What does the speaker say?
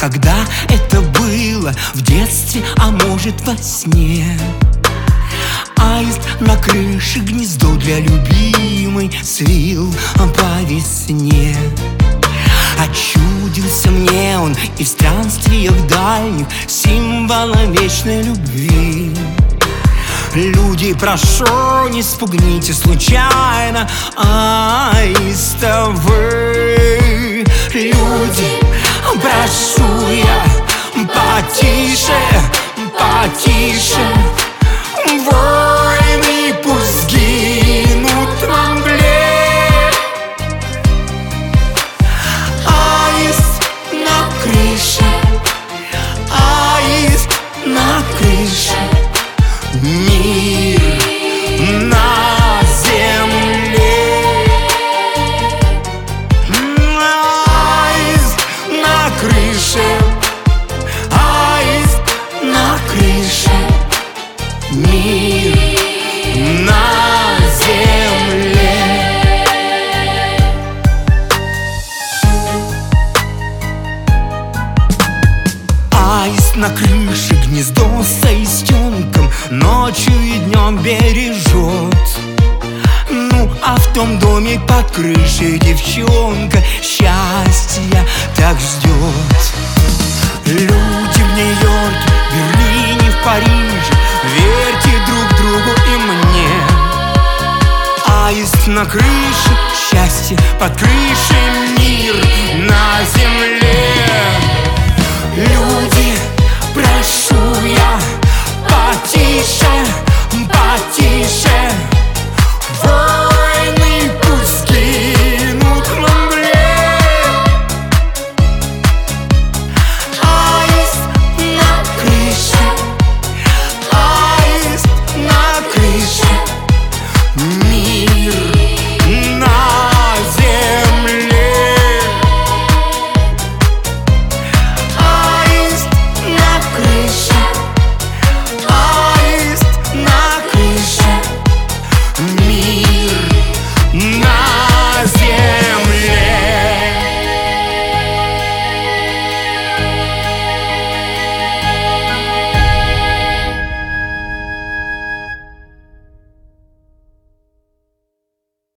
когда это было в детстве, а может во сне. Аист на крыше гнездо для любимой свил по весне. Очудился мне он и в странствиях дальних символом вечной любви. Люди, прошу, не спугните случайно аиста вы. Люди, прошу я, потише, потише. Войны пусть гинут во мгле. Аист на крыше, аист на крыше. Мир на земле. Аист на крыше, аист на крыше. Мир на земле. Аист на крыше гнездо с аистенком ночью и днем бережет. Ну, а в том доме под крышей девчонка счастья так ждет. Люди в Нью-Йорке, Берлине, в Париже, верьте друг другу и мне. Аист на крыше, счастье под крышей.